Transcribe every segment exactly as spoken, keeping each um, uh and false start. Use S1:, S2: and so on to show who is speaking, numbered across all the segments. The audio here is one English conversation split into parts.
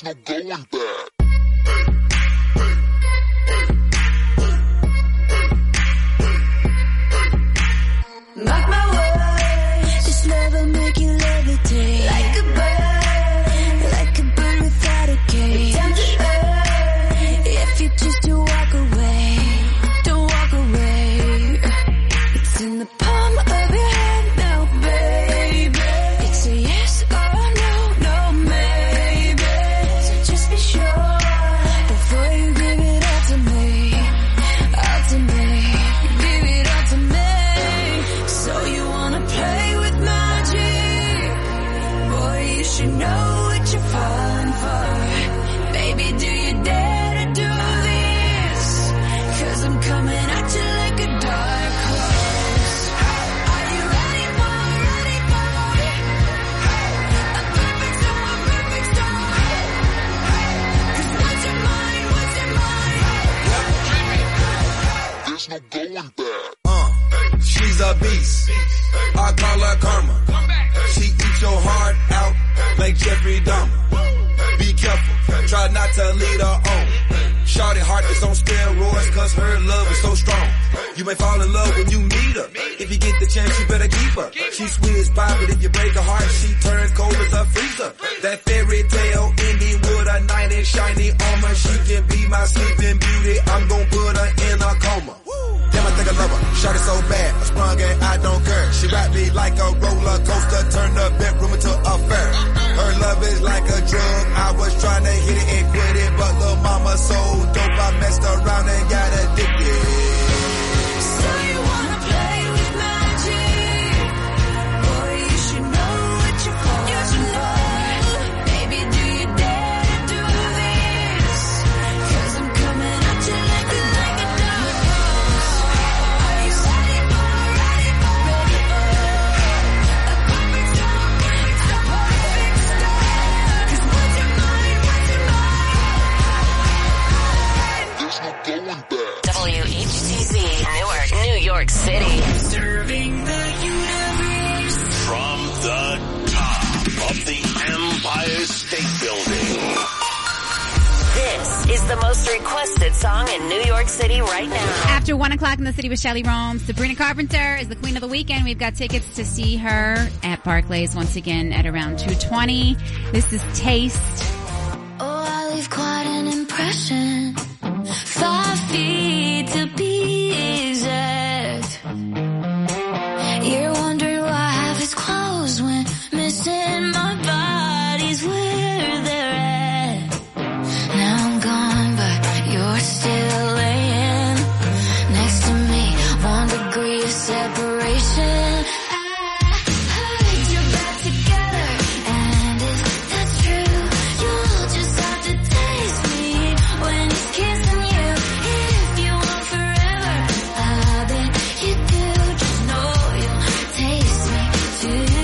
S1: There's no going back.
S2: Mark my words, this love will make you levitate. Like a bird, like a bird without a cage. Down to earth, if you choose to walk away, don't walk away. It's in the palm of your hand now, baby. It's a yes or no, no maybe. So just be sure before you give it all to me, all to me, give it all to me. So you wanna play with magic? Boy, you should know what you're falling for. Baby, do you dare to do this? Cause I'm coming at you like a dark horse. Are you ready for, ready for a perfect storm, a perfect storm? Cause once you're mine, once you're mine,
S1: There's no going back.
S3: Uh, she's a beast. I call her karma. She eats your heart out like Jeffrey Dahmer. Be careful, try not to lead her on. Shawty heart is on steroids cause her love is so strong. You may fall in love when you meet her. If you get the chance, you better keep her. She sweet as pie, but if you break her heart, she turns cold as a freezer. That fairy tale ending with a knight in shiny armor. She can be my sleeping beauty. I'm gon' put her in a coma. Damn, I think I love her. Shawty so bad, I sprung and I don't care. She wrapped me like a roller coaster, turned the bedroom into a fair. Her love is like a drug. I was trying to hit it and quit it, but little mama so dope, I messed around and got addicted.
S2: so you wanna play with magic? Boy, you should know what you're falling for. Baby, do you dare to do this? Cause I'm coming at you like a, like a dark horse. Are you ready for, ready for, ready for a perfect storm, a perfect storm? Cause once you're mine, once you're mine,
S1: There's no going back.
S4: W H T Z, Newark, New York City.
S2: serving the universe.
S5: From the top of the Empire State Building.
S4: This is the most requested song in New York City right now.
S6: After one o'clock in the city with Shelly Rome, Sabrina Carpenter is the queen of the weekend. We've got tickets to see her at Barclays once again at around two twenty. This is Taste.
S2: Oh, I leave quite an impression. Five feet to be exact. You're wondering why half is closed when missing my body's where they're at. Now I'm gone, but you're still laying next to me. One degree of separation. I heard you're back together, and if that's true, you'll just have to taste me when he's kissing you. If you want forever, I bet you do. Just know you'll taste me too.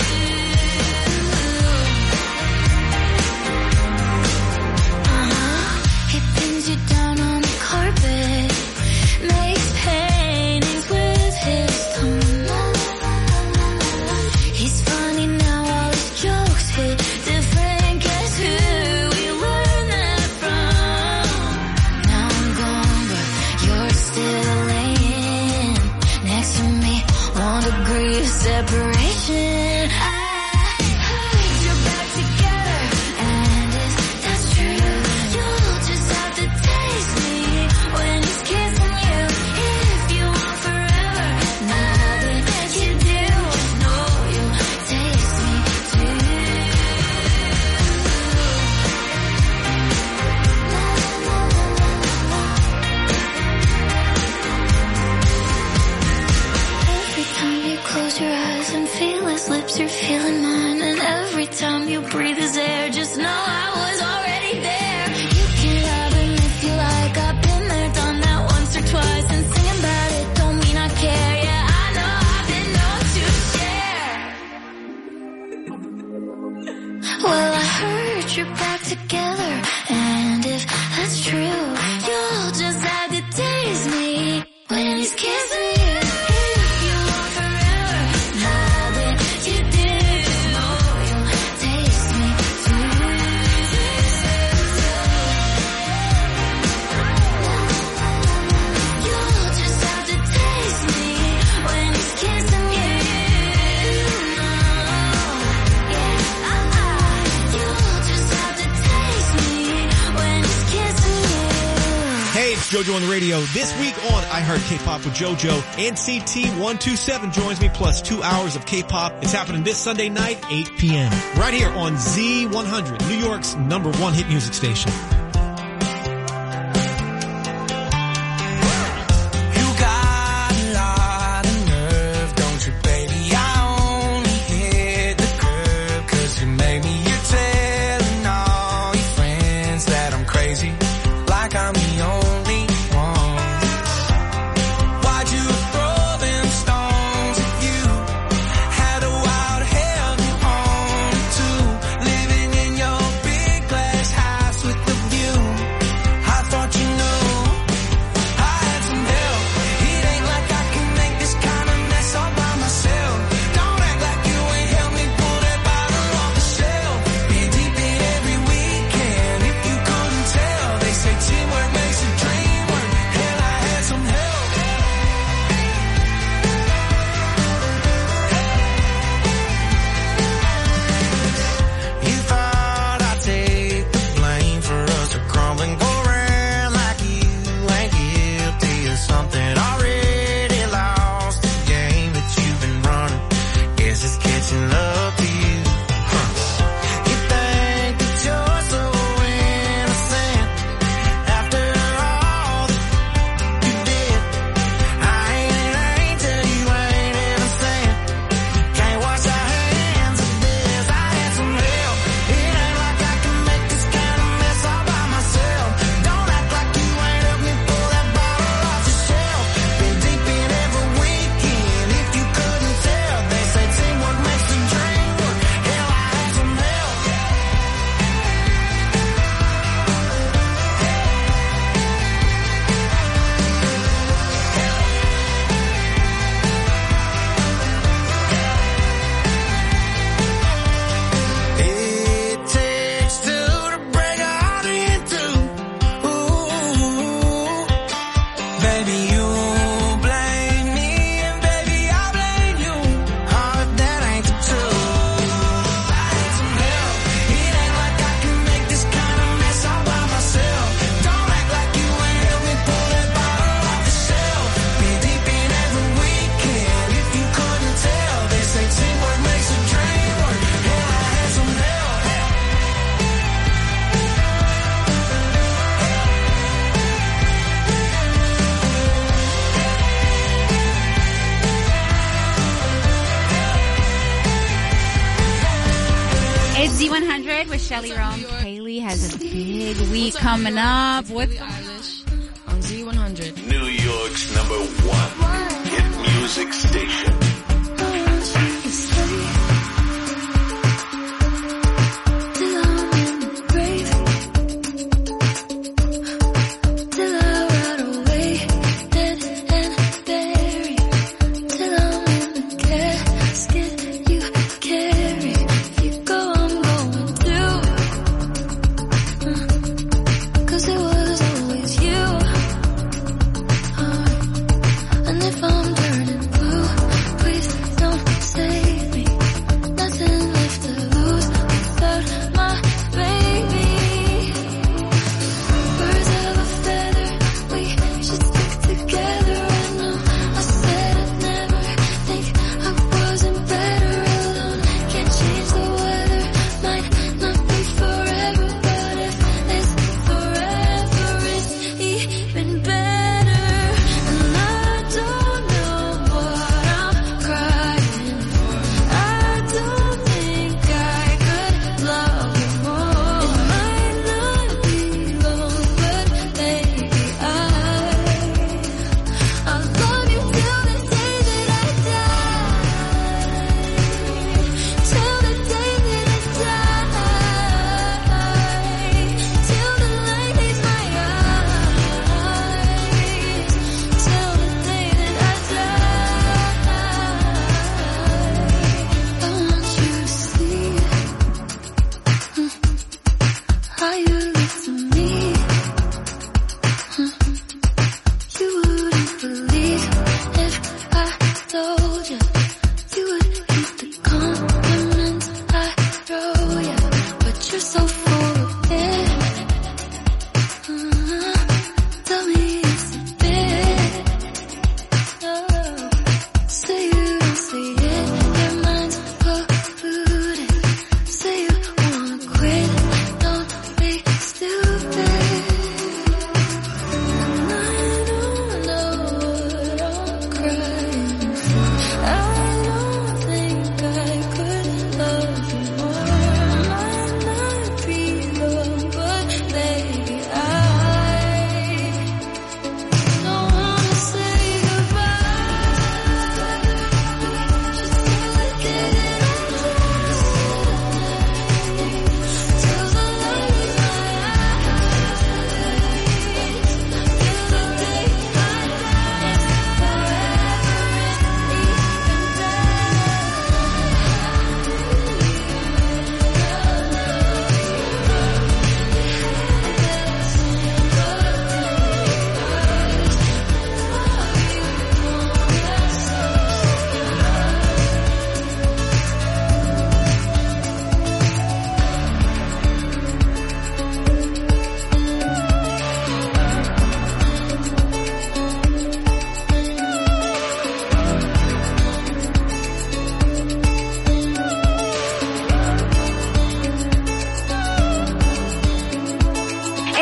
S2: Uh-huh. He pins you down on the carpet, makes paintings with his tongue. He's funny now, all his jokes hit different. Guess who we learned that from? Now I'm gone, but you're still laying next to me. One degree of separation. I heard you're back together, and if that's true, you'll just have to taste me when he's kissing you. If you want forever, I bet you do. Just know you'll taste me too. Every time you close your eyes and feel his lips, you're feeling mine. And every time you breathe his air, just know I was already there. You can love him if you like. I've been there, done that once or twice. And singing about it don't mean I care. Yeah, I know I've been known to share. Well, I heard you're back together, and if that's true, you'll just have to taste me when he's kissing you. If you want forever, I bet you do. Know you'll taste me too.
S7: JoJo on the radio. This week on I Heard K-Pop with JoJo, N C T one twenty-seven joins me plus two hours of K-Pop. It's happening this Sunday night, eight p.m. right here on Z one hundred, New York's number one hit music station.
S6: Z one hundred with Shelly Rome. Kaylee has a big week coming up. What's
S8: on Z one hundred?
S5: New York's number one hit music station.
S2: And if I'm turning blue,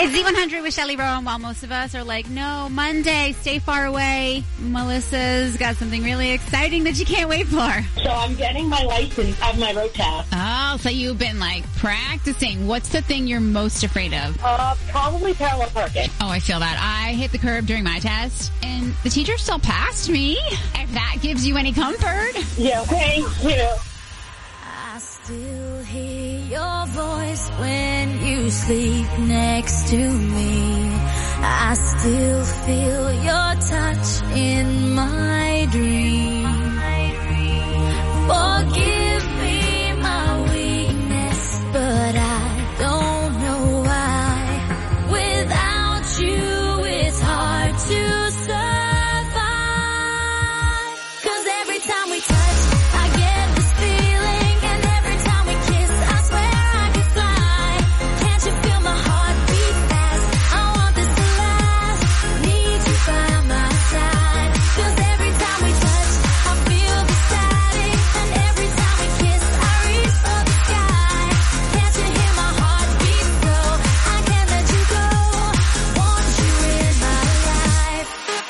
S6: It's Z one hundred with Shelly Rowan. While most of us are like, no, Monday, stay far away, Melissa's got something really exciting that you can't wait for.
S9: So I'm getting my license of my road test.
S6: Oh, so you've been like practicing. What's the thing you're most afraid of?
S9: Uh, probably parallel parking.
S6: Oh, I feel that. I hit the curb during my test, and the teacher still passed me. If that gives you any comfort.
S9: Yeah, thank you.
S2: I still hear your voice when you sleep next to me. I still feel your touch in my dream. Forgive me my weakness, but I don't know why. Without you, it's hard to survive. 'Cause every time we touch, I get this feeling, and every time we kiss, I swear I could fly. Can't you feel my heart beat fast? I want this to last. Need you by my side. 'Cause every time we touch, I feel the static, and every time we kiss, I reach for the sky. Can't you hear my heart beat so? I can't let you go. Want you in my life.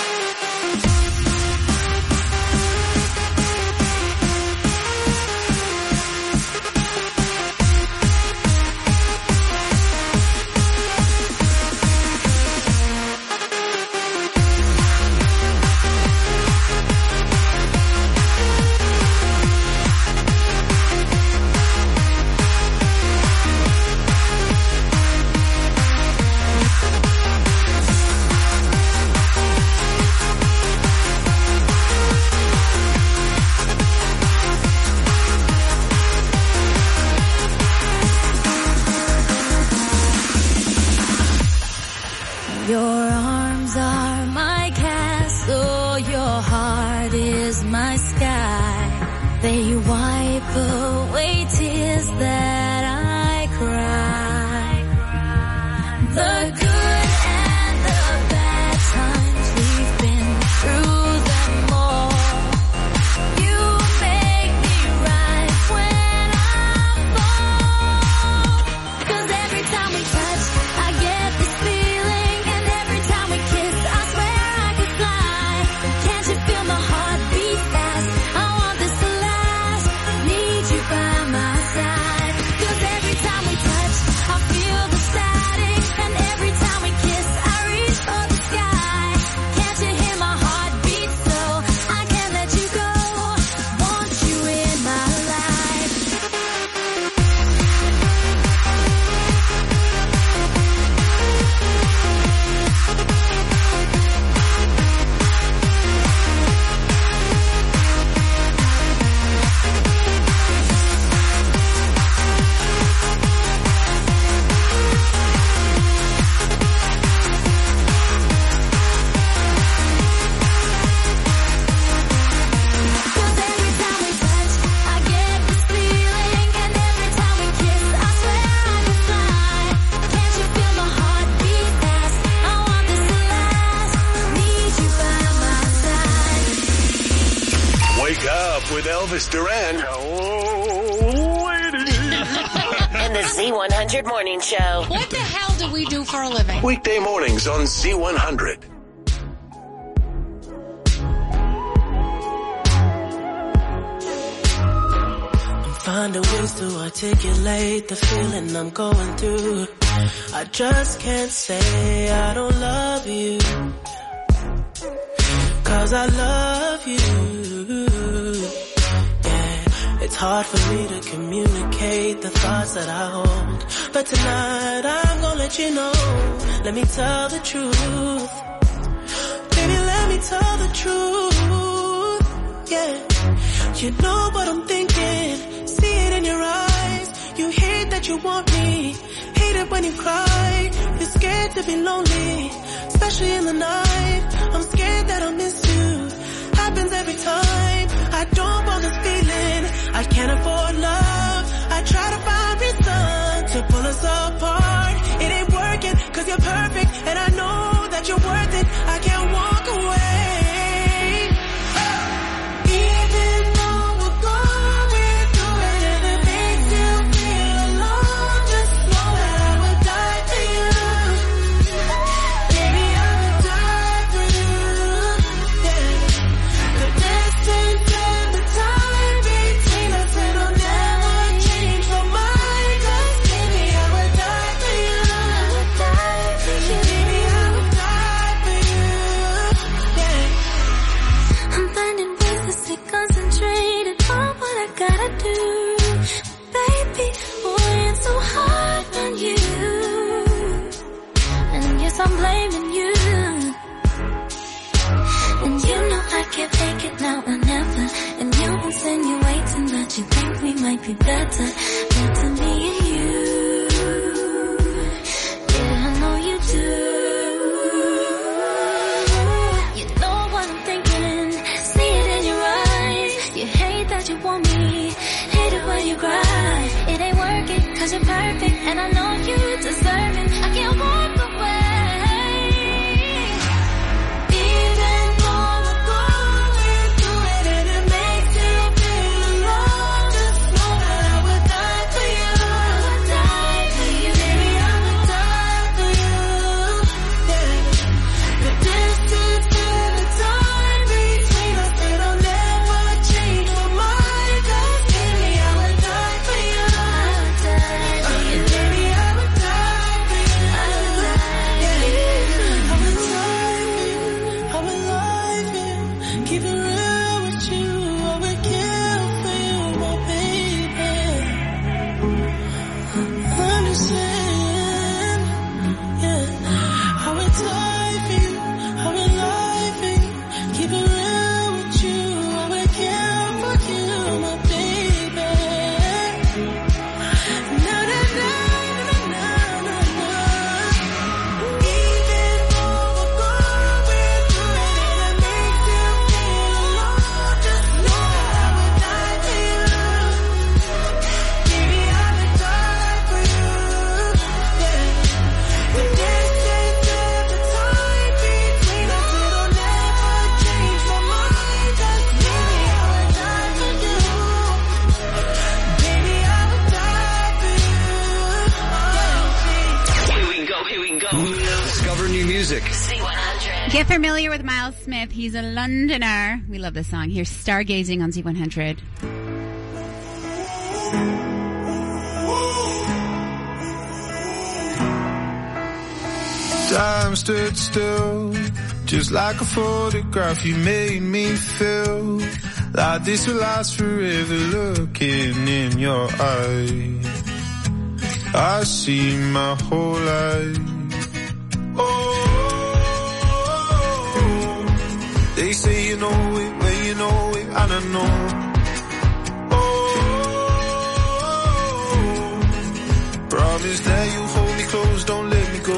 S2: Your arms are my castle, your heart is my sky. They wipe away tears that I cry. The good and the bad times, we've been through them all. You make me rise when I fall. 'Cause every time we touch, I get this feeling, and every time we kiss, I swear I could fly. Can't you feel my heart beat fast? I want this to last. Need you by my side. 'Cause every time we touch, I feel the static, and every time we kiss, I reach for the sky. Can't you hear my heart beat so? I can't let you go. Want you in my life. Cause every time we touch, I get this feeling, and every time we kiss, I swear I could fly. Can't you feel my heart beat fast? I want this to last. Need you by my side.
S5: Wake up with Elvis Duran. Oh, ladies.
S4: And the Z one hundred Morning Show.
S8: What the hell do we do for a living?
S5: Weekday mornings on Z one hundred.
S10: I'm finding ways to articulate the feeling I'm going through. I just can't say I don't love you, 'cause I love you. Yeah, it's hard for me to communicate the thoughts that I hold, but tonight I'm gonna let you know. Let me tell the truth. Baby, let me tell the truth. Yeah, you know what I'm thinking. See it in your eyes. You hate that you want me. Hate it when you cry. You're scared to be lonely, especially in the night. I'm scared that I'll miss you. Happens every time. I don't want this feeling. I can't afford love. I try to find reason to pull us apart. It ain't working 'cause you're perfect, and I know that you're worth it. I can't walk away. Even though we're going through it and it makes you feel alone, just know that I would die for you.
S2: better me and you. Yeah, I know you do. You know what I'm thinking, see it in your eyes. You hate that you want me, hate it when you cry. It ain't working cause you're perfect, and I know you deserve it. I can't walk away. Even though we're going through it and it makes you feel alone, just know that I would die for you. I would die for you. Baby, I would die for you. Yeah. The distance and the time between us, it'll never change my mind. Cause baby, I would die for you. I would die for you. Baby, I would die for you. I would die for you. I would lie for you. I would lie for you. Keep it real with you. I would kill for you, my baby. Understand? Yeah. I would die for you. I would lie for you. Keep it real with you. I would kill for you, my baby. Na na na na na na na. Even though we're going through it and it makes you feel alone, just know that I would die for you. Baby, I would die for you. Yeah. The distance and the time between us, it'll never change my mind. Just baby, I would die for you. Baby, I would die for you.
S5: Here we go, here we go.
S11: Discover new music.
S4: Z one hundred.
S6: Get familiar with Miles Smith. He's a Londoner. We love this song. Here's Stargazing on Z one hundred.
S12: Time stood still, just like a photograph. You made me feel like this will last forever. Looking in your eyes, I see my whole life. Oh, they say you know it when you know it, and I know. Oh, promise that you hold me close, don't let me go.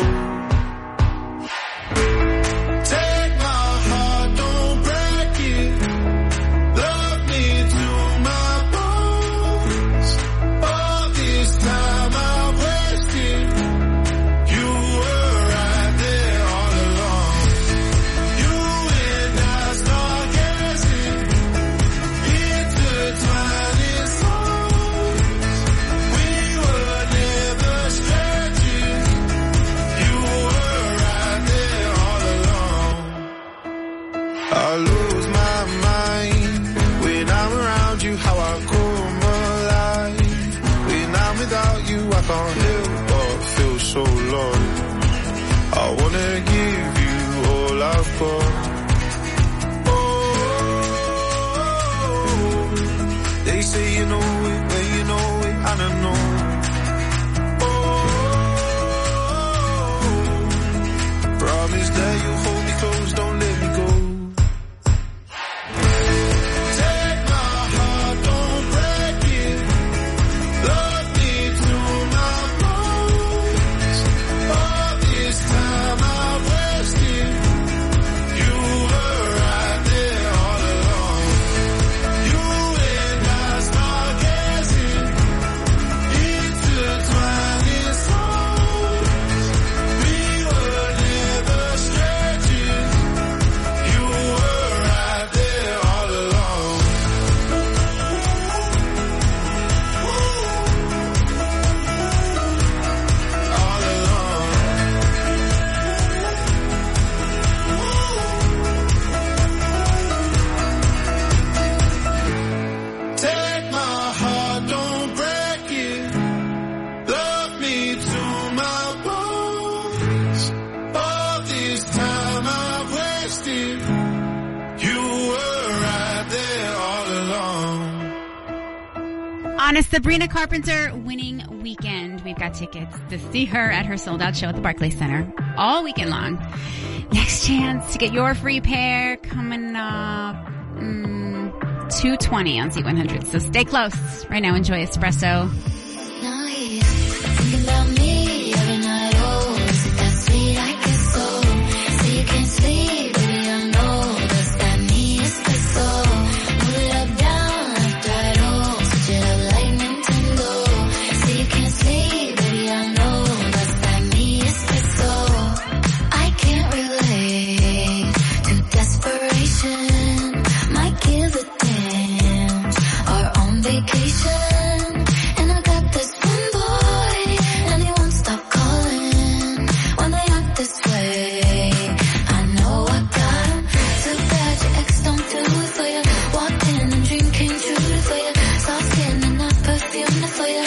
S12: Take my heart, don't break it. Love me to my bones. All this time I wasted. You were right there all along. You and I stargazing, intertwined in songs. We were never strangers. You were right there all along. I lose my mind when I'm around you, how I come alive. When I'm without you, I can't help but feel so lost. I wanna give you all I've got. Oh, they say you know it when you know it, and I know. Oh, promise that you hold me close, don't let me go. Take my heart, don't break it. Love me to my bones. All this time I wasted. You were right there all along. You and I stargazing, intertwined in songs. We were never strangers. You were right there all along. All along. Take my heart, don't break it. Love me to my bones. All this time I've wasted. You were right there all along.
S6: On a Sabrina Carpenter winning weekend. We've got tickets to see her at her sold-out show at the Barclays Center all weekend long. Next chance to get your free pair coming up mm, two twenty on Z one hundred. So stay close. Right now, enjoy Espresso
S2: he's thinking about me every night. Oh, is it that sweet? I guess so. Say you can't sleep, baby, I know. Does that mean it's the soul? Move it up, down, left, right, oh. Switch it up like Nintendo. Say you can't sleep, baby, I know. Does that mean it's the soul? I can't relate to desperation. Might give a damn. Are on vacation. And I got this one boy, and he won't stop calling when they act this way. I know I got him. Too bad your ex don't do it for you. Walked in and dream came true for you. Soft skin and not perfume for you.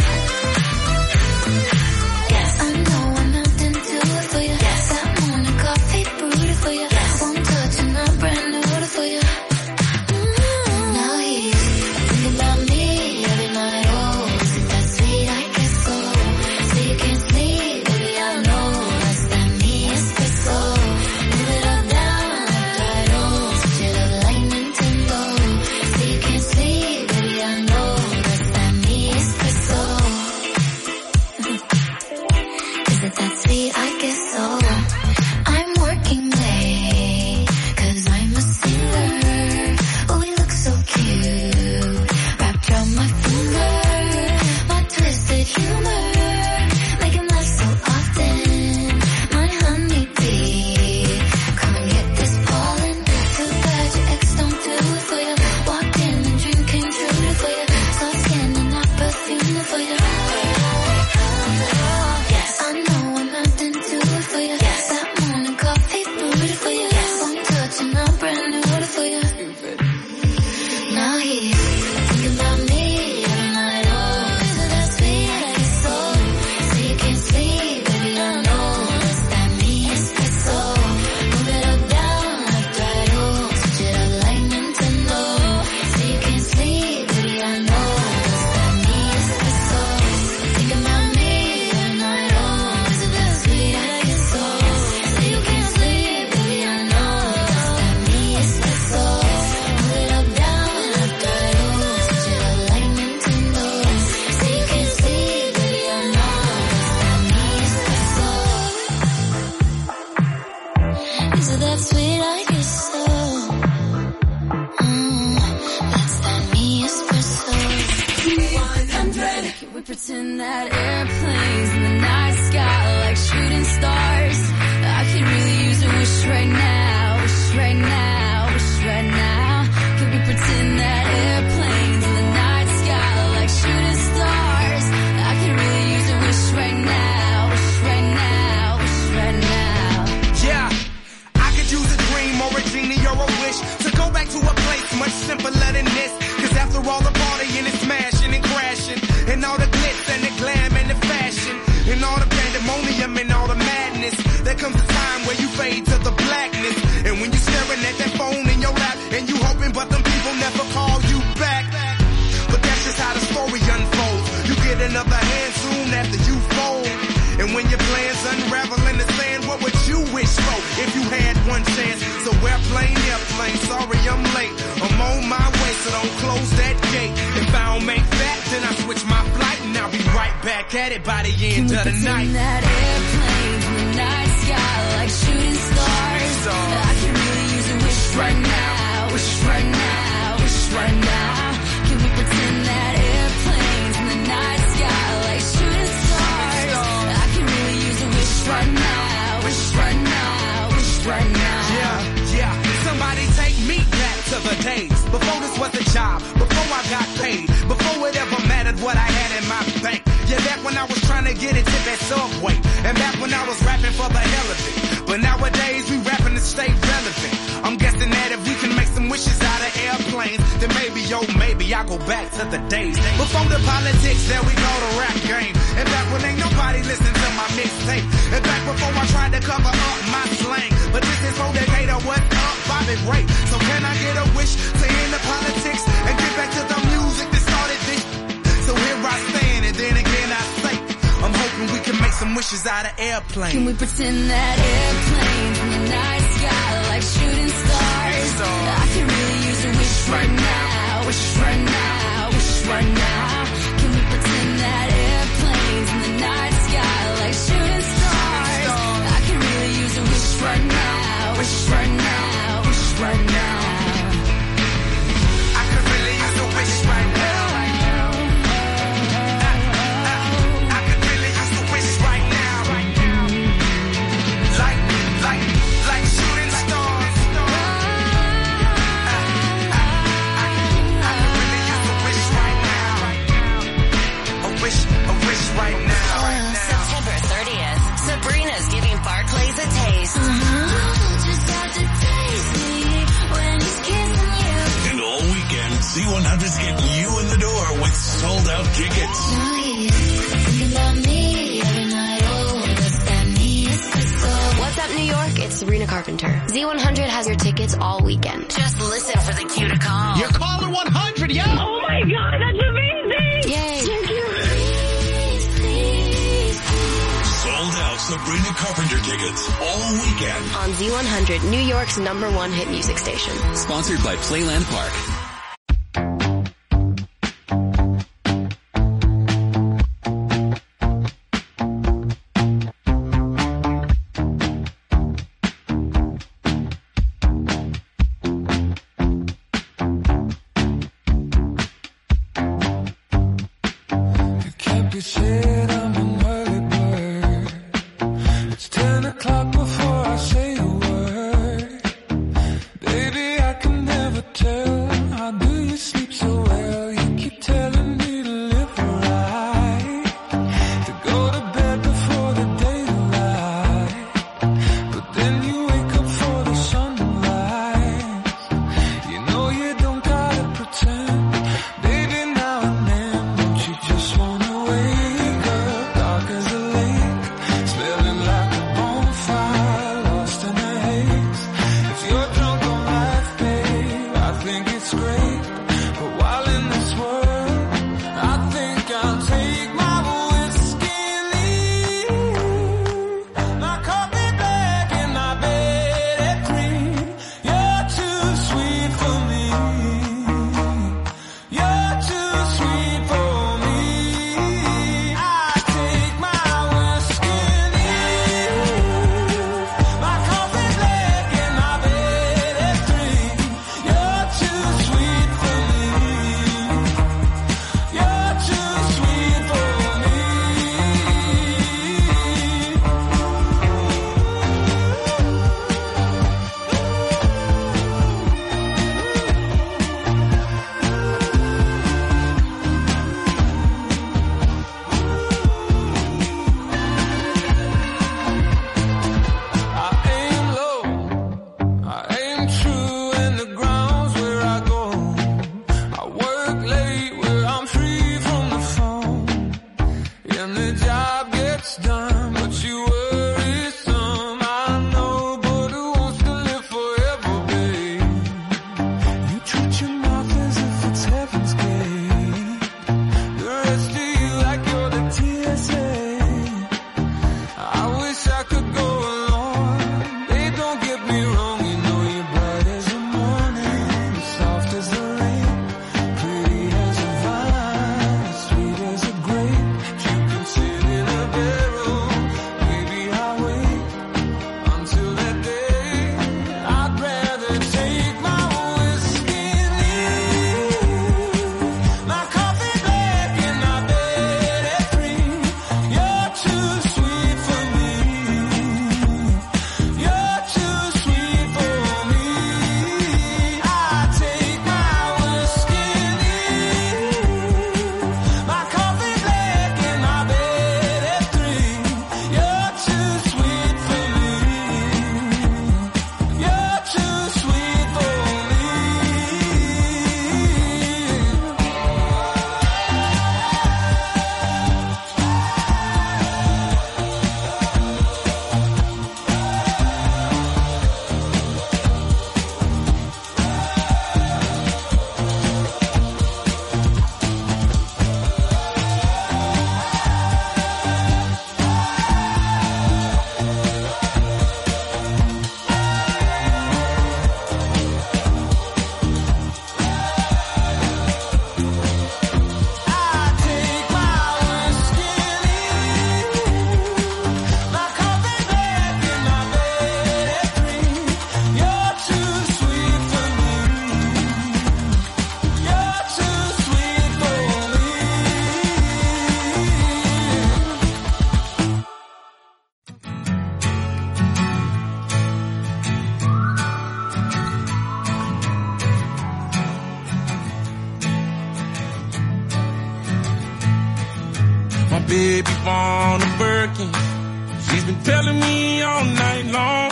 S2: Yes, I know I'm not into it for you. Yes, that morning coffee brewed for you. Yes, won't touch and I'm brand new for you. Mm, now he's thinking about me every night. Oh, is it that sweet? I guess so. Say you can't sleep, baby, I know. Does that mean it's the soul? Move it up, down, left, right, oh. Switch it up like Nintendo. Say you can't sleep, baby, I know. Does that mean it's the soul? Is it that sweet? I guess so. I'm working late, cause I'm a singer. Oh, we look so cute, wrapped around my finger. My twisted humor, make him laugh so often. My honeybee, come and get this pollen. Too bad your ex don't do it for you. Walked in and dream came true for you. Soft skin and not perfume for you. Yes, I know I'm not into it for you. Yes, that morning coffee brewed for you. Yes, won't touch and I'm brand new for you. Now he's thinking about me every night. Oh, is it that sweet? I guess so. Say you can't sleep, baby, I know. Does that mean it's the soul? Move it up, down, left, right, oh. Switch it up like Nintendo. Say you can't sleep, baby, I know. Does that mean it's the soul? Thinking about me every night. Oh, is it that sweet? I guess so. Say you can't sleep, baby, I know. Does that mean it's the soul? Move it up, down, left, right, oh. Switch it up like Nintendo. Say you can't sleep, baby, I know. Does that mean it's the soul? Is it that sweet? I guess so. Mm, that's that me espresso. one hundred. Can we pretend that airplanes in the night sky like shooting stars? I could really use a wish right now, wish right now, wish right now. Can we pretend that airplanes in the night sky like shooting stars? I could really use a wish right now, wish right now, wish right now.
S3: Yeah, I could use a dream or a genie or a wish to go back to a place much simpler than this. Cause after all the partying and smashing and crashing, and all the glitz and the glam and the fashion, and all the pandemonium and all the madness, there comes a time where you fade to the blackness. And when you're staring at that phone in your lap, and you hoping but them people never call you back. But that's just how the story unfolds. You get another hand soon after you fold. And when your plans unravel in the sand, what would you wish for if you had one chance? So airplane, airplane, sorry I'm late. I'm on my way, so don't close that gate. If I don't make that, then I switch my flight, and I'll be right back at it by the end of the night.
S2: That airplane in the night sky like shooting stars. I can really use a wish right now, wish right now, wish right now. Can we pretend that airplanes in the night sky like shooting stars? I can really use a wish right now, wish right now, wish right now.
S3: Yeah, yeah. Somebody take me back to the days before this was a job, before I got paid, before it ever mattered what I had in my bank. Yeah, back when I was trying to get a tip at Subway, and back when I was rapping for the hell of it. But nowadays we rapping to stay relevant. I'm guessing that if we can make some wishes out of airplanes, then maybe, yo, maybe I go back to the days before the politics, there we go, the rap game. And back when ain't nobody listened to my mixtape, and back before I tried to cover up my slang. But this is for Decatur, what's up, Bobby Ray? So can I get a wish to end the politics and get back to the music that started this? So here I stand, and then again I say, I'm hoping we can make some wishes out of airplanes.
S2: Can we pretend that airplanes in the night sky like shooting stars? I can really use a wish right now, wish right now, wish right now. Can we pretend that airplanes in
S13: Sabrina Carpenter. Z one hundred has your tickets all weekend.
S4: Just listen for the cue to call.
S7: You're caller one hundred, yo!
S9: Oh my God, that's amazing!
S13: Yay!
S9: Thank you.
S5: Sold out Sabrina Carpenter tickets all weekend.
S13: On Z one hundred, New York's number one hit music station.
S14: Sponsored by Playland Park.
S12: baby born a Birkin. She's been telling me all night long.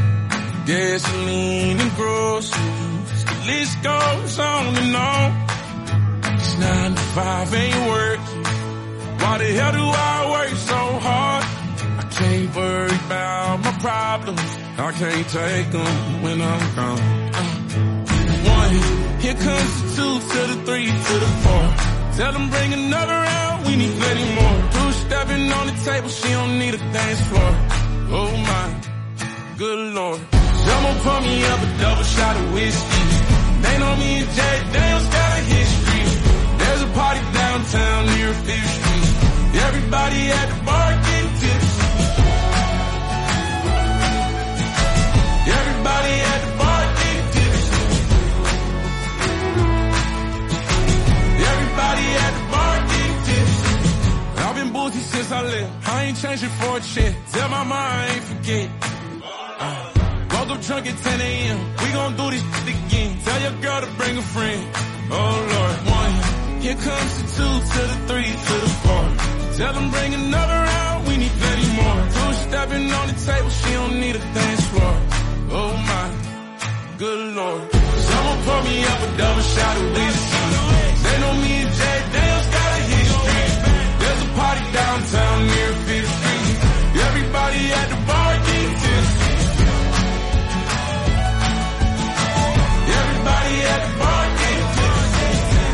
S12: Gasoline and groceries, the list goes on and on. It's nine to five, ain't working. Why the hell do I work so hard? I can't worry about my problems. I can't take them when I'm gone. Uh, one, here comes the two to the three to the four. Tell them bring another round, we need plenty more. Two stepping on the table, she don't need a dance floor. Oh my, good lord. Someone pour me up a double shot of whiskey. They know me and Jay Daniels got a history. There's a party downtown near Fifth Street. Everybody at the bar getting tipsy. Everybody at the bar getting tipsy. Everybody at the bar getting tipsy. I've been boozy since I left. I ain't changing for a check. Tell my mom I ain't forget. Uh, woke up drunk at ten a.m. We gon' do this shit again. Tell your girl to bring a friend. Oh Lord, one. Here comes the two to the three to the four. Tell them bring another round, we need plenty more. Two stepping on the table, she don't need a dance floor. Oh my, good lord. Someone pour me up a double shot of whiskey. They know me and Jay Daniels got a history. There's a party downtown near Fifth Street. Everybody at the bar getting tipsy. Everybody at the bar getting tipsy.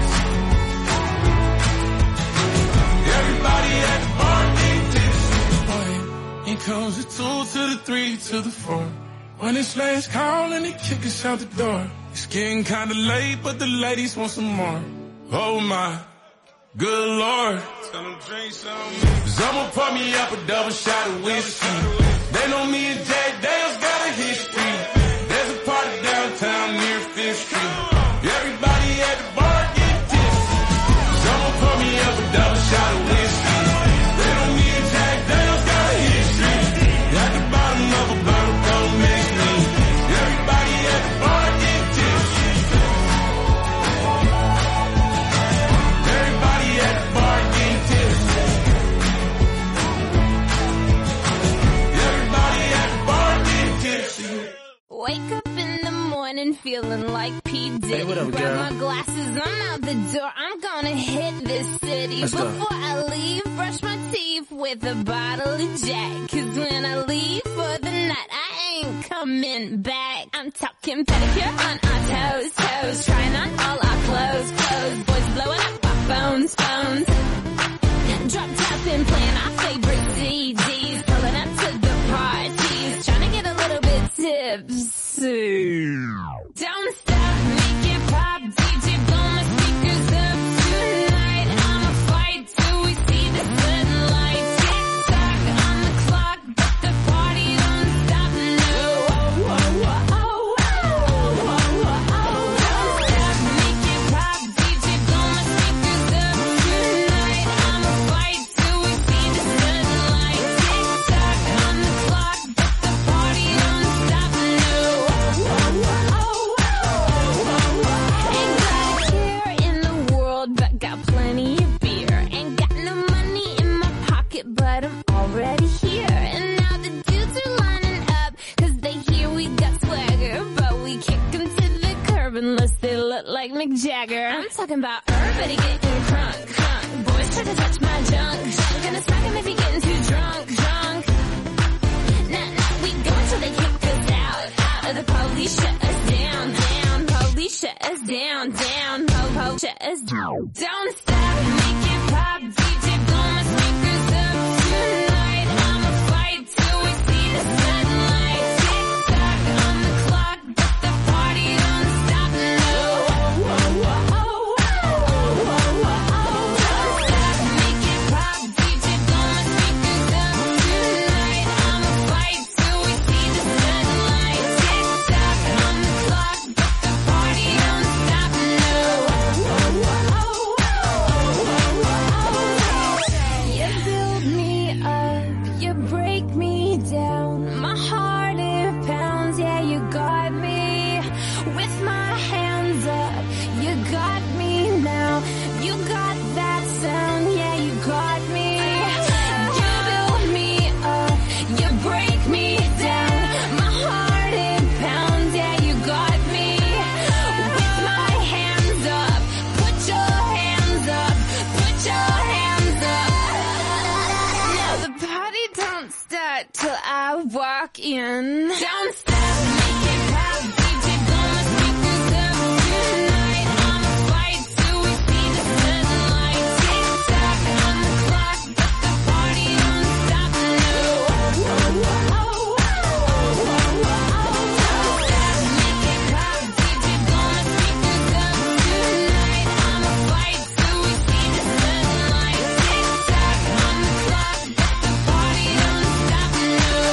S12: Everybody at the bar getting tipsy. Boy, here comes the two to the three to the four. When it's last call and they kick us out the door. It's getting kinda late, but the ladies want some more. Oh my, good lord. Tell them drink some. Someone pour me up a double shot of whiskey. They know me and Jay Daniels got a history. There's a party downtown near Fifth Street. Everybody at the bar getting tipsy. Someone pour me up a double shot of whiskey. They know me and Jay Daniels got a history. At the bottom of a bottle, don't mix me. Everybody at the bar getting tipsy. Everybody at the bar getting tipsy. Everybody at the bar getting tipsy.
S15: Wake up in the morning feeling like P. Diddy.
S16: Hey, what up,
S15: Grab
S16: girl?
S15: my glasses, I'm out the door. I'm gonna hit this city.
S16: Let's go.
S15: Before I leave, brush my teeth with a bottle of Jack. Cause when I leave for the night, I ain't coming back. I'm talking pedicure on our toes, toes. Trying on all our clothes, clothes. Boys blowing up our phones, phones. Drop top and playing our favorite C Ds. Pulling up to the parties. Trying to get a little bit tipsy. Don't stop, make it pop. D J blow my speakers up tonight. I'ma fight till we see the sunlight. Tick tock on the clock, but the party don't stop. No. Oh, oh, oh, oh, oh, oh, oh. Don't stop, make it pop. D J blow my speakers up tonight. I'ma fight till we see the sunlight. Tick tock on the clock, but the party don't stop. No. Oh, oh, oh, oh. Ain't got a care in the world, but got plenty of beer. Ain't got no money in my pocket, but I'm already here. And now the dudes are lining up, cause they hear we got swagger. But we kick them to the curb unless they look like Mick Jagger. I'm talking about everybody getting crunk, crunk. Boys try to touch my junk, junk. Gonna smack him if he getting too drunk, drunk. Nah, nah, we go until they kick us out, out. Or the police shut us down, down. Police shut us down, down. Po, po, shut us down. Don't stop, make it pop. D J blow my speakers up tonight. I'ma fight till we see the sunlight. Tick tock on the clock, but the party don't stop. No. Oh, oh, oh, oh, oh, oh, oh. Don't stop, make it pop. D J blow my speakers up tonight. I'ma fight till we see the sunlight. Tick tock on the clock, but the party don't stop. No. Oh, oh, oh, oh, oh. won't start till I walk in. Don't stop, make it pop, D J blow my speakers up tonight. I'ma fight till we see the sunlight. Tick tock on the clock, but the party don't stop. No. Make it pop, D J blow my speakers up tonight. I'ma fight till we see the sunlight. Tick tock on the clock, but the party don't stop. No.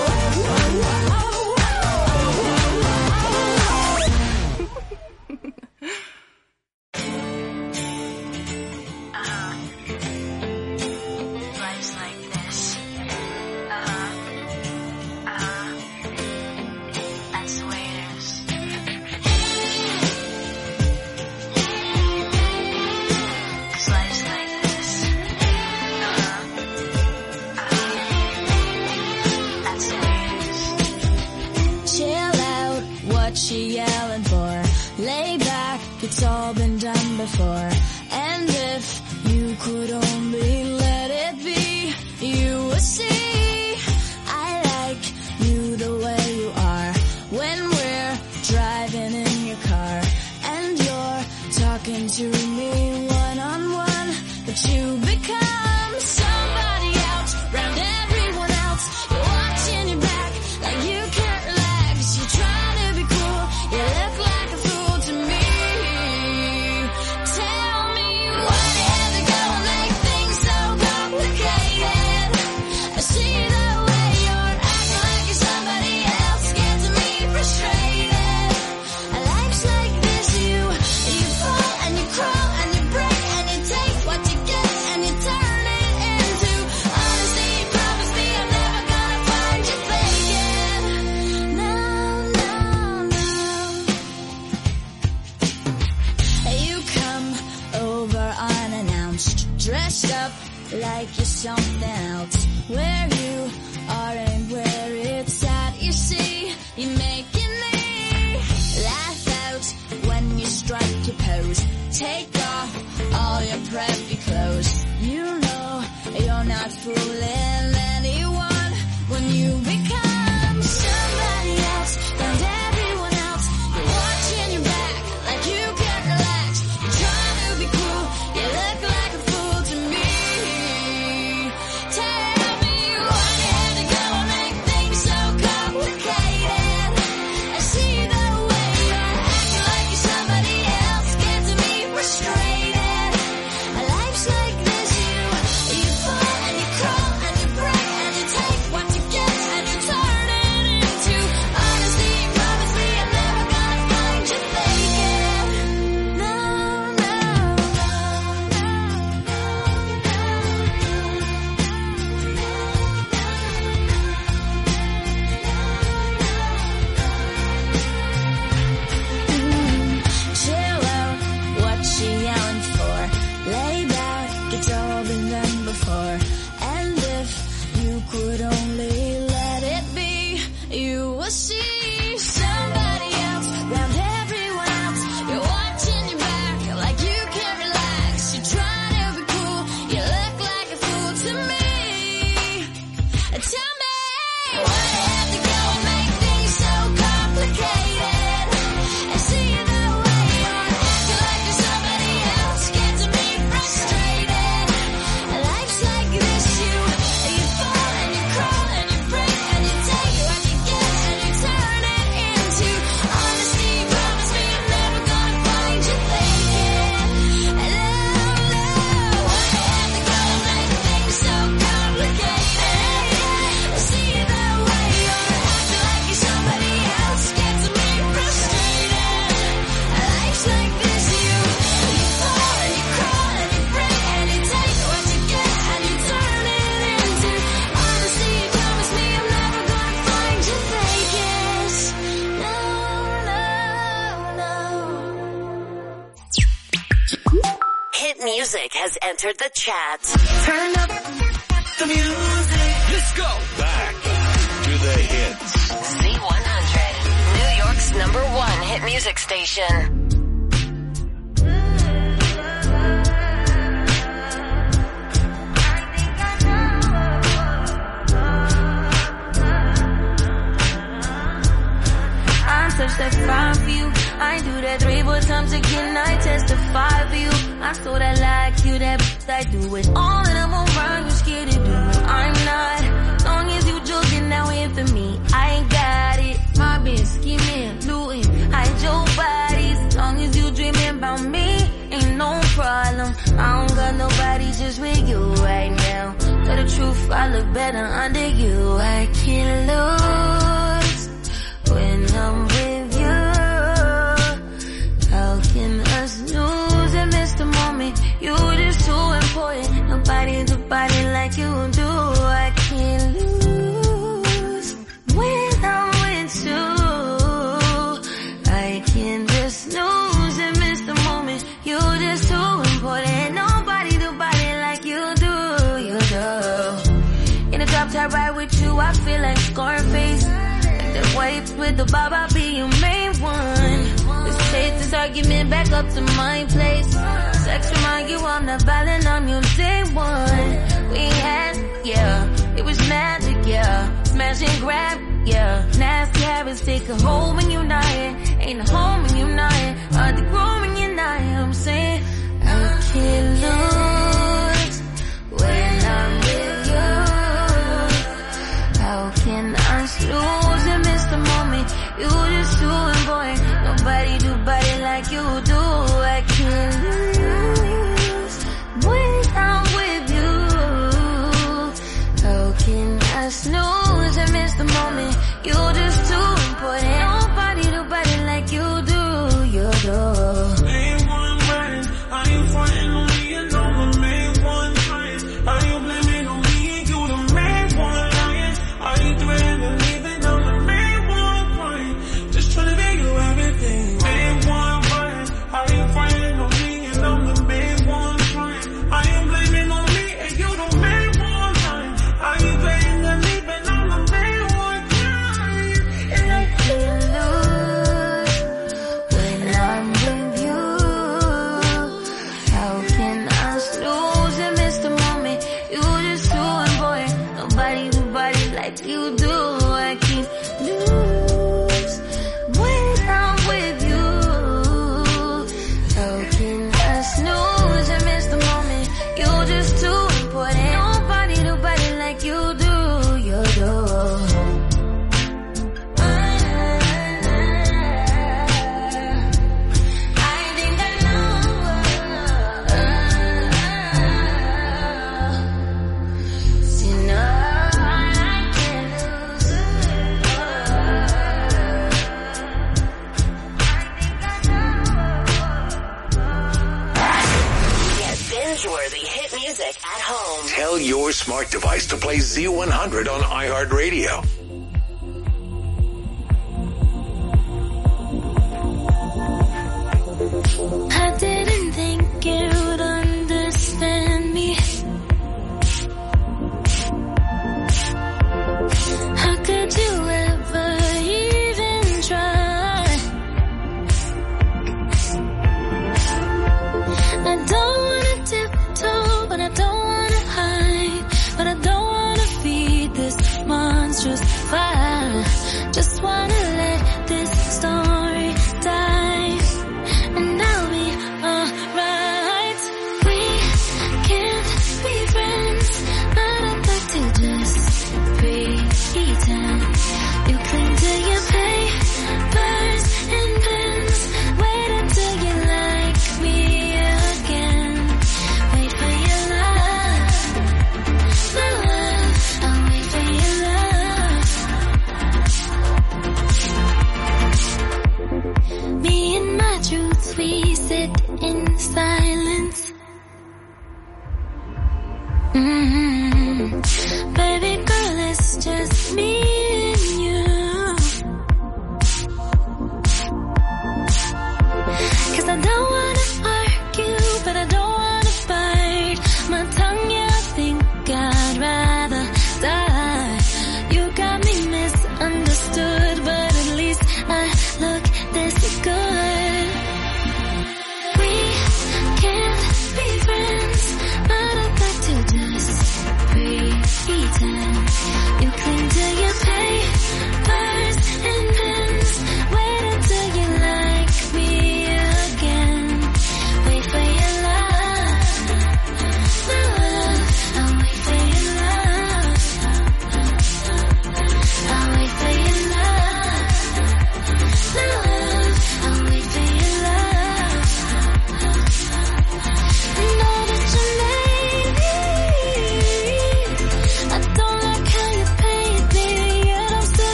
S2: Life's like this. Uh-huh. Uh-huh. That's the way it is. 'Cause life's like this. Uh-huh. Uh-huh. That's the way it is.
S15: Chill out, what you yelling for? Lay back, it's all been done before. And if you could only let it be, you would see I like you the way you are. When we're driving in your car and you're talking to me one on one, but you become somebody else, round everyone else. You're watching your back like you can't relax. You're trying to be cool, you look like a fool to me. Tell me what had to go and make things so complicated. I see the way you're acting like you're somebody else, gets me frustrated. Life's like this, you you fall and you crawl and you break and you take what you get and you turn it into honesty. Promise me I'm never gonna find you faking. No, no, no. You come over unannounced, dressed up like you're something else. Where you are and where it's at, you see, you're making me laugh out when you strike your pose. Take off all your preppy clothes. You know you're not fooling anyone when you become somebody else, and everyone else. You're watching your back like you can't relax. You're trying to be cool, you look like a fool to me. Tell me what had to go and make things so complicated. I see the way you're acting like you're somebody else, gets me frustrated. Life's like this, you you fall and you crawl and you break and you take what you get and you turn it into honesty. Promise me I'm never gonna find you faking. No, no, chill out, what you yelling for? Lay back, it's all been done before. And if you could only let it be, you will see somebody else, round everyone else. You're watching your back like you can't relax. You're trying to be cool, you look like a fool to me. Tell me what had to go and make things so complicated. I see the way you're acting like you're somebody else, gets me frustrated. Life's like this, you you fall and you crawl and you break and you take what you get and you turn it into honesty. Promise me I'm never gonna find you faking. No, no, what had to go and make things so complicated. I see the way you're acting like you're somebody else, gets me frustrated. Life's like this, you you fall and you crawl and you break and you take what you get and you turn it into honesty. Promise me I'm never gonna find you faking. No, no, no.
S4: Hit music has entered the chat.
S10: Turn up the music.
S5: Let's go back to the hits.
S4: Z one hundred, New York's number one hit music station.
S16: that five for you. I do that three more times again, I testify for you. I thought I like you, that I do it all and I'm around, you scared to do it. I'm not, long as you joking now here for me, I ain't got it. My bitch scheming, looting, hide your bodies. Long as you dreaming about me, ain't no problem. I don't got nobody just with you right now. Tell the truth, I look better under you. I can't lose when I'm with you. How can us lose and miss the moment? You just too important. Nobody do body like you do. I can't lose when I'm with you. I can't just lose and miss the moment. You just too important. Nobody do body like you do. You do. In the drop top ride with you, I feel like Scarface. Like that wife with the bob, I'll be your main one. Let's take this argument back up to my place. Sex remind you I'm not violent, I'm your day one. We had, yeah, it was magic, yeah. Smash and grab, yeah. Nasty habits take a hold when you're not here. Ain't a home when you're not here. Hard to grow when you're not here. I'm saying I can't lose when I'm with you. How can I lose and miss the moment? You just too important. Nobody do body like you do. I can't lose when I'm with you. How can I snooze and miss the moment? You just too important. Nobody do body like you do. You do.
S12: Main one running, I ain't frontin' on me and I'm the main one trying. I ain't blaming on me and you the main one lying. I ain't threatening to leave it, I'm the main one crying. Just trying to make you everything. Main one running, I ain't frontin' on me and I'm the main one trying. I ain't blaming on me and you the main one lying. I ain't threatening to leave it, I'm the main one crying. And I
S16: can't lose when I'm with you. How can I snooze and miss the moment? You just too important. Nobody do body like you do. I can't lose when I'm with you. How can I snooze and miss the moment? You just too important. Nobody do body like you do. You do.
S4: Binge-worthy hit music at home.
S5: Tell your smart device to play Z one hundred on iHeartRadio.
S2: I didn't think you'd understand me. How could you ever even try? I don't wanna tiptoe, but I don't wanna hide. But I don't wanna feed this monstrous fire. Just wanna let this story die, and I'll be alright. We can't be friends, but I'd like to just pretend. You cling to your papers and pens. Wait until you like me again. Wait for your love, my love. I'll wait for your love. Me and my truths, we sit in silence. Mm-hmm. Baby girl, it's just me and you. 'Cause I don't wanna argue, but I don't wanna fight. My tongue, yeah, I think I'd rather die. You got me misunderstood, but at least I look this good. We can't be friends, but I'd like to just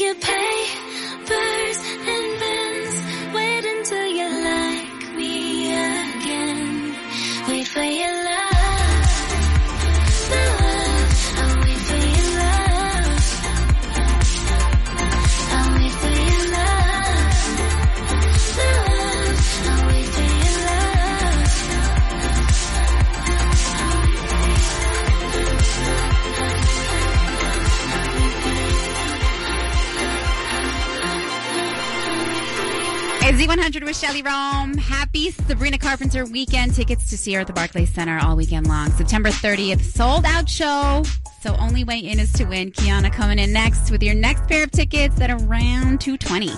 S2: your papers and pens. Wait until you like me again. Wait for your love, love. I'll wait for your love. I'll wait for your love, love. I'll wait for your love.
S6: It's Z one hundred with Shelly Rome. Happy Sabrina Carpenter weekend. Tickets to see her at the Barclays Center all weekend long. September thirtieth, sold out show. So only way in is to win. Kiana coming in next with your next pair of tickets at around two twenty.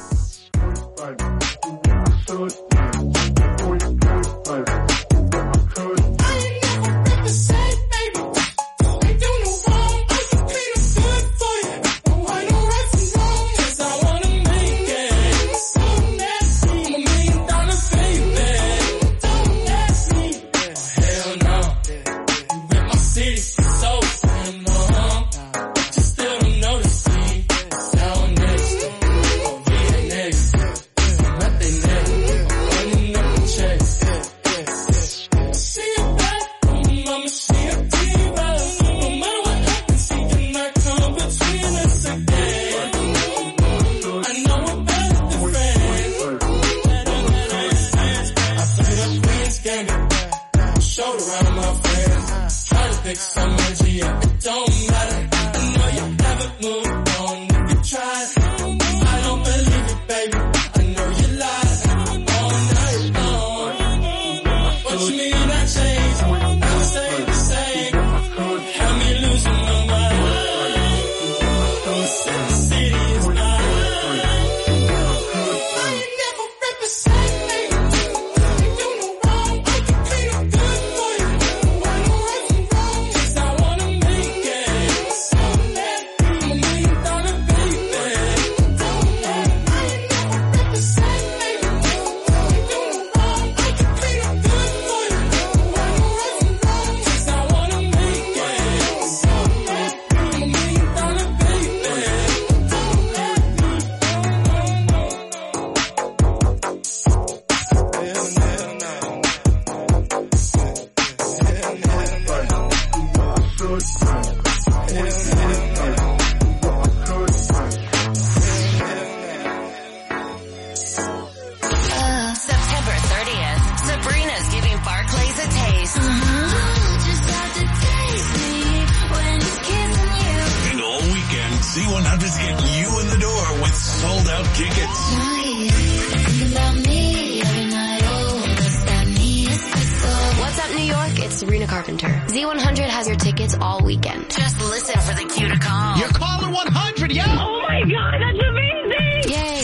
S13: Z one hundred has your tickets all weekend.
S4: Just listen for the cue to call.
S7: You're calling one hundred, yo!
S9: Oh my God, that's amazing!
S13: Yay!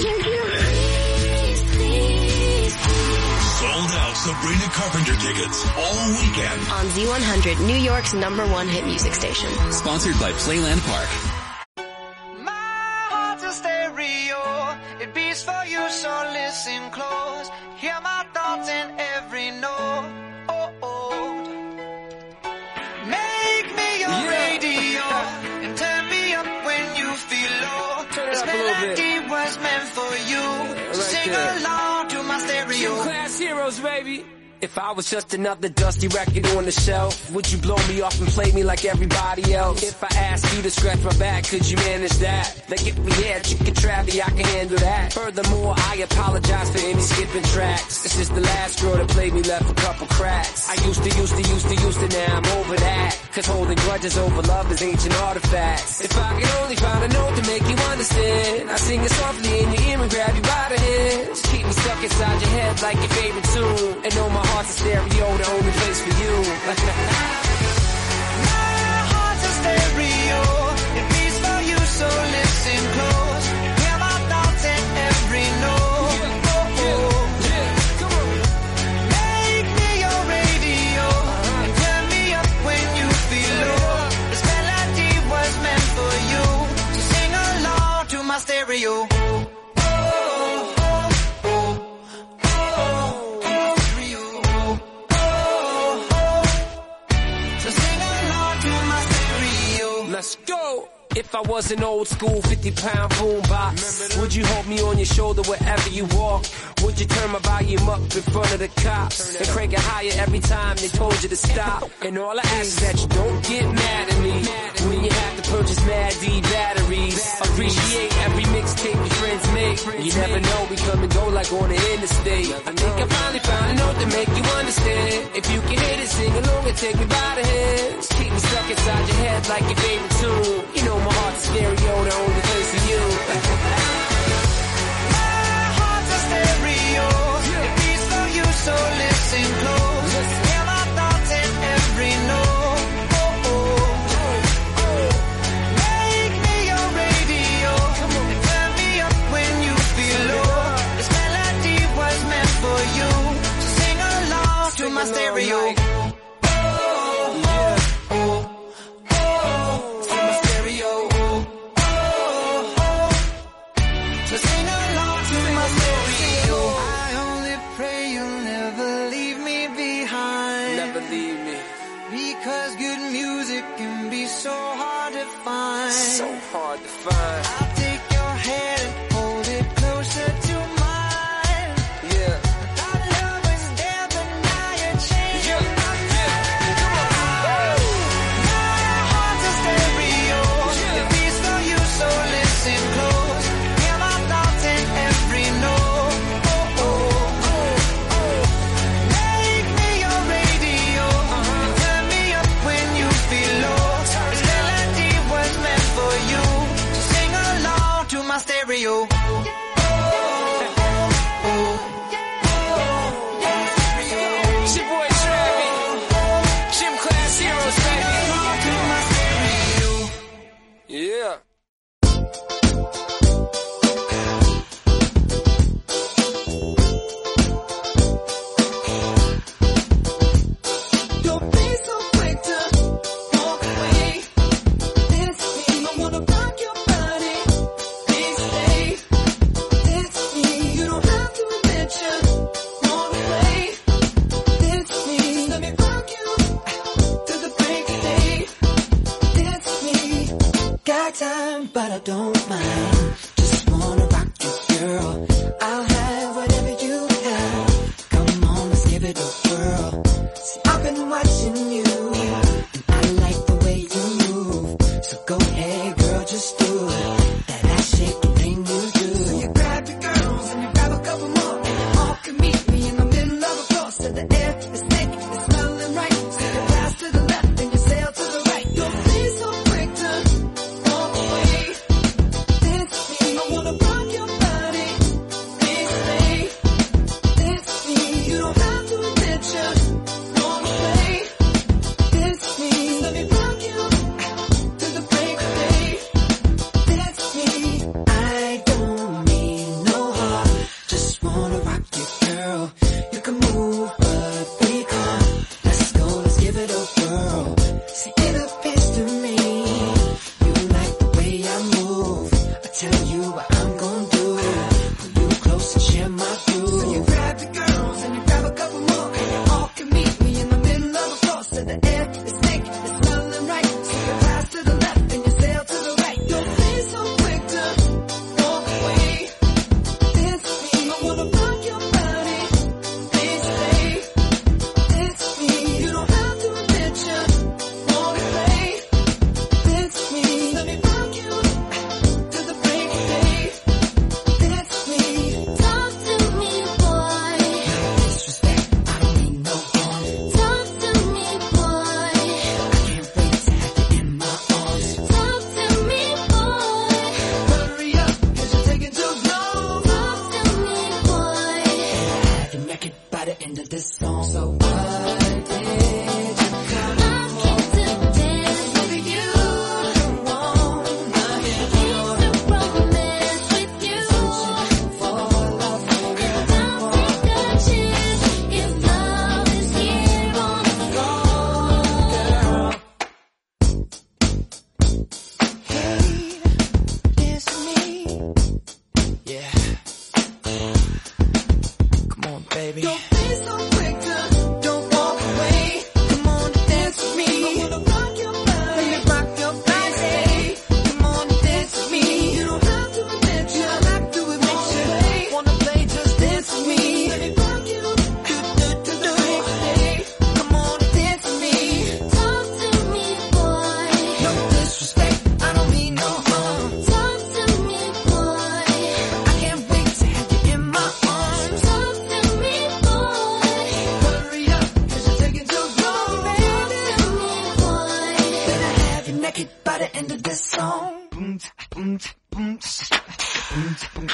S5: Sold out Sabrina Carpenter tickets all weekend.
S13: On Z one hundred, New York's number one hit music station.
S14: Sponsored by Playland Park.
S17: My heart's a stereo. It beats for you, so listen close. Hear my thoughts in every note. Oh, oh. Make me your
S18: Yeah.
S17: radio and turn me up when you feel low.
S18: Turn it
S17: This
S18: up a little bit.
S17: melody was meant for you. So
S18: Right
S17: sing
S18: there.
S17: along to my stereo.
S18: Class heroes, baby. If I was just another dusty record on the shelf, would you blow me off and play me like everybody else? If I asked you to scratch my back, could you manage that? Like if we had chicken Travie, I can handle that. Furthermore, I apologize for any skipping tracks. This is the last girl that played me, left a couple cracks. I used to, used to, used to, used to, now I'm over that. Cause holding grudges over love is ancient artifacts. If I could only find a note to make you understand, I sing it softly in your ear and grab you by the hands. Keep me stuck inside your head like your favorite tune. And know my heart's a stereo, the only place for you.
S17: My heart's a stereo. It beats for you, so listen close. Hear my thoughts in every note. Oh, oh. Make me your radio and turn me up when you feel low. This melody was meant for you, so sing along to my stereo.
S18: Let's go. If I was an old school fifty pound boombox, would you hold me on your shoulder wherever you walk? Would you turn my volume up in front of the cops and crank it higher every time they told you to stop? And all I ask is that you don't get mad at me when you have to purchase Mad D batteries. Appreciate every mixtape your friends make. You never know, we come and go like on the interstate. I think I finally found a note to make you understand. If you can hit it, sing along and take me by the hands. Keep me stuck inside your head like your favorite tune. You know my heart's a stereo, the only place for you.
S17: My heart's a stereo. It beats for you, so listen close. Hear my thoughts in every note. Oh, oh. Make me your radio and turn me up when you feel low. This melody was meant for you, so sing along to my stereo.
S18: So hard to find.
S17: I'll take your hand and hold it closer to mine.
S18: Yeah.
S17: Our love was there, but now you're changing my mind. My heart's a stereo. It beats for you, so listen close. Hear my thoughts in every note. Oh, oh, oh, oh. Make me your radio and turn me up when you feel low. This melody was meant for you, so sing along to my stereo.
S18: It's your boy Travis, Gym Class Heroes, baby. Yeah.
S2: Don't be so quick to walk away. It's me. I wanna rock your body. Please stay. It's me. You don't have to admit you want away. It's me. Let me rock you to the break of day. It's me. Got time, but I don't mind. Just wanna rock you, girl. I'll have whatever you have. Come on, let's give it a whirl. See, I've been watching you, and I like the way you move. So go ahead, girl, just do it. That ass shaking thing you do. So you grab your girls and you grab a couple more, and you all can meet me in the middle of a floor. So the air is thick, it's smelling right. So you pass to the left and you sail to the right. Don't be so quick to walk away. It's me. I wanna rock your body. Please stay. It's me. You don't have to admit you want away. It's me. Let me rock you to the break of day. It's me. I don't mean no harm. Just wanna rock you, girl. You can move, but be calm. Let's go, let's give it a whirl. See, it appears to me you like the way I move. I tell you what I'm gonna do. Pull you close and share my groove. So you grab your girls and you grab a couple more, and you all can meet me in the middle of the floor. So the air is thick, it's smelling right. So you pass to the left and you sail to the right. Don't be so quick to walk away. It's me. I wanna rock your body. Please stay. It's me. You don't have to admit you want away. It's me. Let me rock you to the break of day. It's me.
S15: Talk to me, boy.
S2: Disrespect, I don't mean no harm.
S15: Talk to me, boy.
S2: I can't wait to have you in my arms.
S15: Talk to me, boy.
S2: Hurry up, cause you're taking too long.
S15: Talk to me, boy.
S2: Have you naked by the end of this song. So what did you come
S15: I came to dance with you.
S2: wanna hear?
S15: Came to romance with you.
S2: For love,
S15: Don't take a chance if love is here on the floor.
S2: hey, dance with me. Yeah. Come on, baby. Don't be so quick to don't walk away. Come on, dance with me. I wanna rock your body. Let me rock your body. Come on,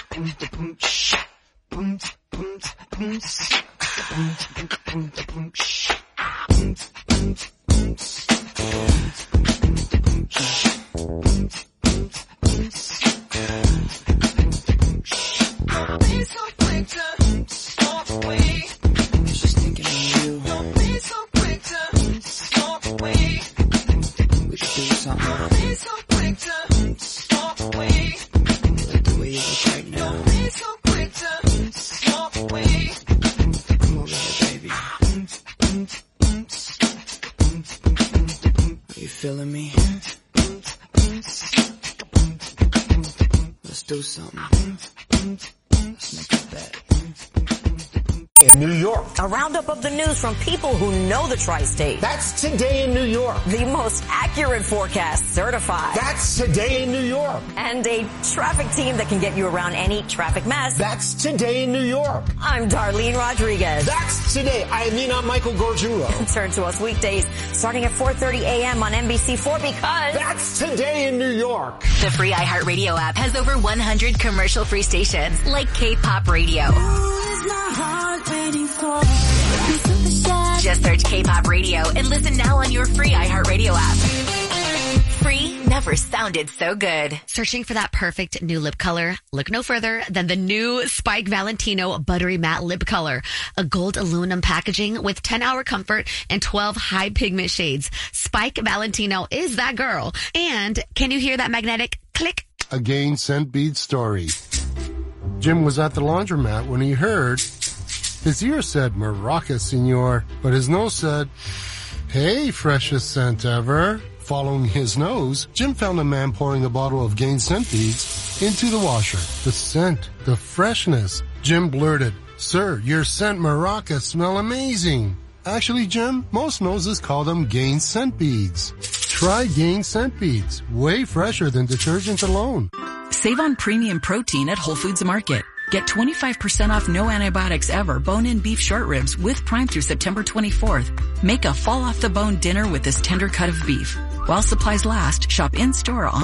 S17: Be so quick to walk away. She's thinking of you. Don't be so quick to walk away. We should do something. Don't be so quick to walk away. Like the way you look right now. Don't be so quick to walk away. Come over here, baby. Are you feeling me? Let's do something. Let's make a bet.
S19: In New York.
S20: A roundup of the news from people who know the tri-state.
S19: That's Today in New York.
S20: The most accurate forecast certified.
S19: That's Today in New York.
S20: And a traffic team that can get you around any traffic mess.
S19: That's Today in New York.
S20: I'm Darlene Rodriguez.
S19: That's Today. I mean, I'm Michael Gorguro.
S20: Turn to us weekdays starting at four thirty a.m. on N B C four because
S19: that's Today in New York.
S4: The free iHeartRadio app has over one hundred commercial-free stations like K-Pop Radio. Just search K-Pop Radio and listen now on your free iHeartRadio app. Free never sounded so good. Searching for that perfect new lip color? Look no further than the new Spike Valentino Buttery Matte Lip Color. A gold aluminum packaging with ten hour comfort and twelve high pigment shades. Spike Valentino is that girl. And can you hear that magnetic click?
S21: A Gain Scent Bead story. Jim was at the laundromat when he heard his ear said, Maraca, senor, but his nose said, hey, freshest scent ever. Following his nose, Jim found a man pouring a bottle of Gain Scent Beads into the washer. The scent, the freshness. Jim blurted, sir, your scent Maraca smell amazing. Actually, Jim, most noses call them Gain Scent Beads. Try Gain Scent Beads, way fresher than detergent alone.
S22: Save on premium protein at Whole Foods Market. Get twenty-five percent off no antibiotics ever bone-in beef short ribs with Prime through September twenty-fourth. Make a fall-off-the-bone dinner with this tender cut of beef. While supplies last, shop in-store on